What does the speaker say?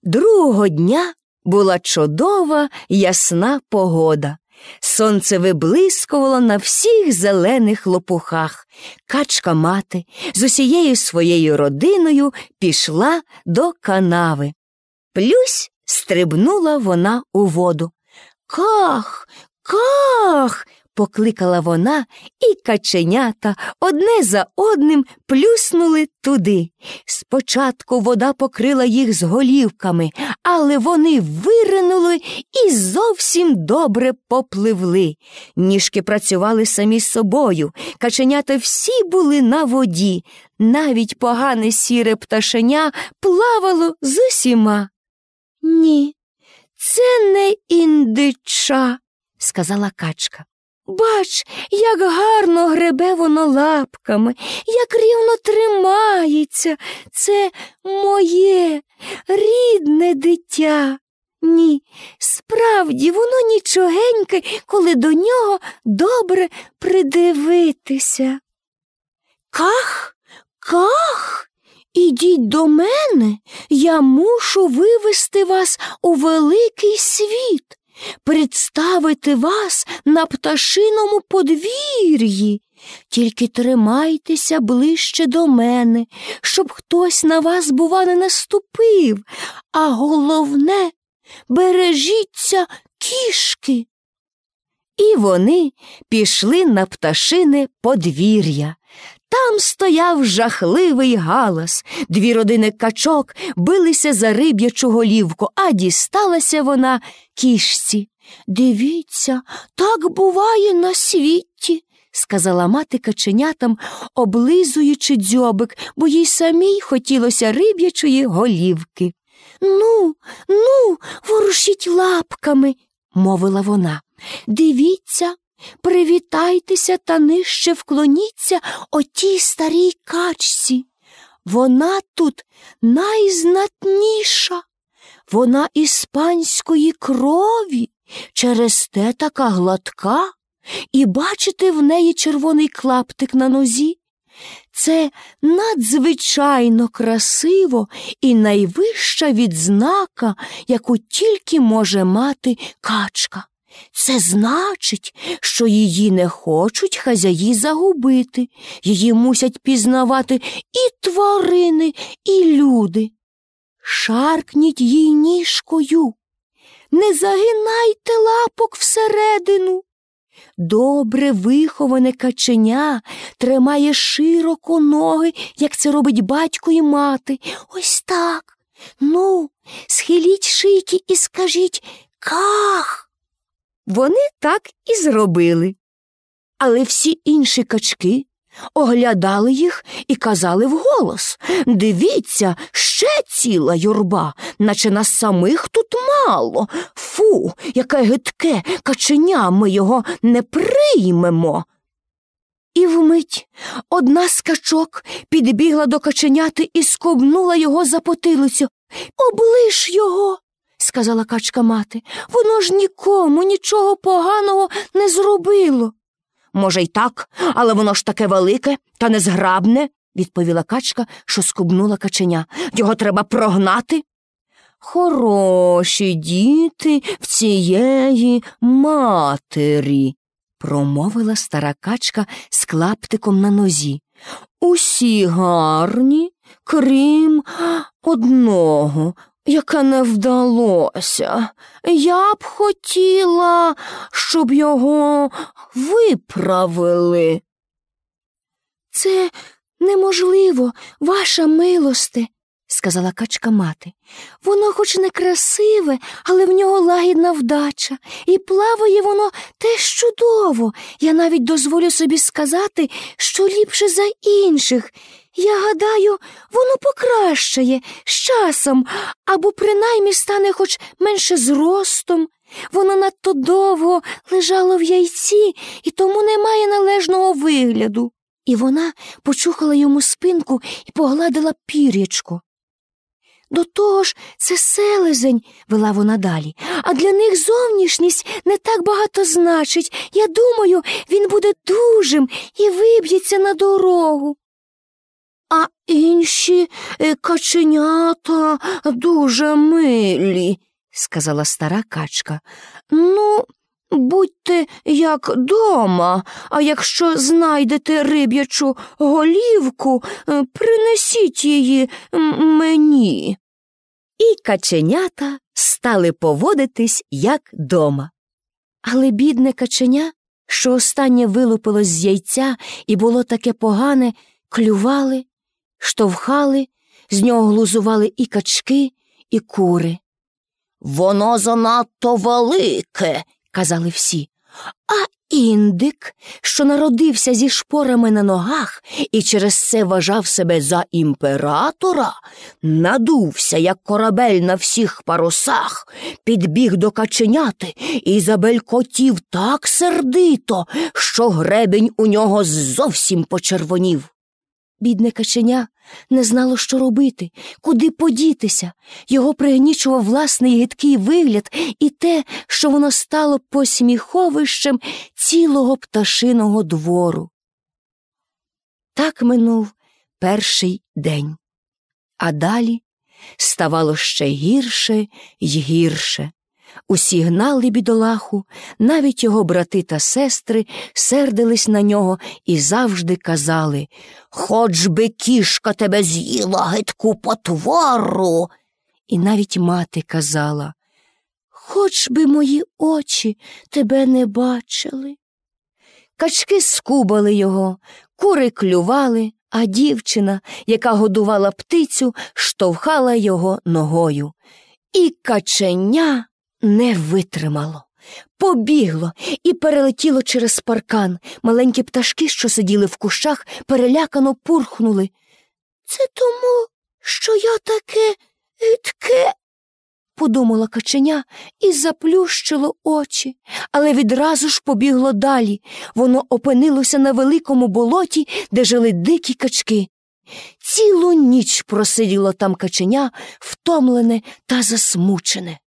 Другого дня була чудова, ясна погода. Сонце виблискувало на всіх зелених лопухах. Качка-мати з усією своєю родиною пішла до канави. Плюсь стрибнула вона у воду. «Ках! Ках!» – покликала вона, і каченята одне за одним плюснули туди. Спочатку вода покрила їх з голівками, але вони виринули і зовсім добре попливли. Ніжки працювали самі собою, каченята всі були на воді, навіть погане сіре пташеня плавало з усіма. «Ні, це не індича», – сказала качка. «Бач, як гарно гребе воно лапками, як рівно тримається. Це моє рідне дитя. Ні, справді воно нічогеньке, коли до нього добре придивитися». «Ках, ках! Ідіть до мене, я мушу вивести вас у великий світ, представити вас на пташиному подвір'ї. Тільки тримайтеся ближче до мене, щоб хтось на вас, бува, не наступив, а головне – бережіться кішки». І вони пішли на пташине подвір'я. Там стояв жахливий галас. Дві родини качок билися за риб'ячу голівку, а дісталася вона кішці. «Дивіться, так буває на світі», – сказала мати каченятам, облизуючи дзьобик, бо їй самій хотілося риб'ячої голівки. «Ну, ворушіть лапками», – мовила вона. «Дивіться, привітайтеся та нижче вклоніться отій старій качці. Вона тут найзнатніша. Вона іспанської крові, через те така гладка. І бачите в неї червоний клаптик на нозі? Це надзвичайно красиво і найвища відзнака, яку тільки може мати качка. Це значить, що її не хочуть хазяї загубити, її мусять пізнавати і тварини, і люди. Шаркніть їй ніжкою, не загинайте лапок всередину. Добре виховане каченя тримає широко ноги, як це робить батько і мати. Ось так. Ну, схиліть шийки і скажіть «ках». Вони так і зробили. Але всі інші качки оглядали їх і казали вголос: «Дивіться, ще ціла юрба, наче нас самих тут мало. Фу, яке гидке каченя, ми його не приймемо». І вмить одна з качок підбігла до каченяти і скубнула його за потилицю. «Оближ його», – сказала качка-мати, – «воно ж нікому нічого поганого не зробило». «Може й так, але воно ж таке велике та незграбне», – відповіла качка, що скубнула каченя. «Його треба прогнати». «Хороші діти в цієї матері», – промовила стара качка з клаптиком на нозі. «Усі гарні, крім одного, яке не вдалося. Я б хотіла, щоб його виправили». «Це неможливо, ваша милосте», – сказала качка-мати. «Воно хоч не красиве, але в нього лагідна вдача, і плаває воно теж чудово. Я навіть дозволю собі сказати, що ліпше за інших. Я гадаю, воно покращає з часом, або принаймні стане хоч менше зростом. Воно надто довго лежало в яйці, і тому не має належного вигляду». І вона почухала йому спинку і погладила пір'ячко. «До того ж, це селезень», – вела вона далі, «а для них зовнішність не так багато значить. Я думаю, він буде дужим і виб'ється на дорогу». «А інші каченята дуже милі, сказала стара качка. Ну, будьте як дома, а якщо знайдете риб'ячу голівку, принесіть її мені. І каченята стали поводитись як дома. Але бідне каченя, що останнє вилупилось з яйця і було таке погане, клювали, штовхали, з нього глузували і качки, і кури. «Воно занадто велике», – казали всі. А індик, що народився зі шпорами на ногах і через це вважав себе за імператора, надувся, як корабель на всіх парусах, підбіг до каченяти і забелькотів так сердито, що гребінь у нього зовсім почервонів. Бідне каченя не знало, що робити, куди подітися. Його пригнічував власний гидкий вигляд і те, що воно стало посміховищем цілого пташиного двору. Так минув перший день. А далі ставало ще гірше й гірше. Усі гнали бідолаху, навіть його брати та сестри сердились на нього і завжди казали: «Хоч би кішка тебе з'їла, гидку потвору!» І навіть мати казала: «Хоч би мої очі тебе не бачили!» Качки скубали його, кури клювали, а дівчина, яка годувала птицю, штовхала його ногою. І каченя не витримало. Побігло і перелетіло через паркан. Маленькі пташки, що сиділи в кущах, перелякано пурхнули. «Це тому, що я таке гидке», – подумала каченя і заплющило очі, але відразу ж побігло далі. Воно опинилося на великому болоті, де жили дикі качки. Цілу ніч просиділо там каченя, втомлене та засмучене.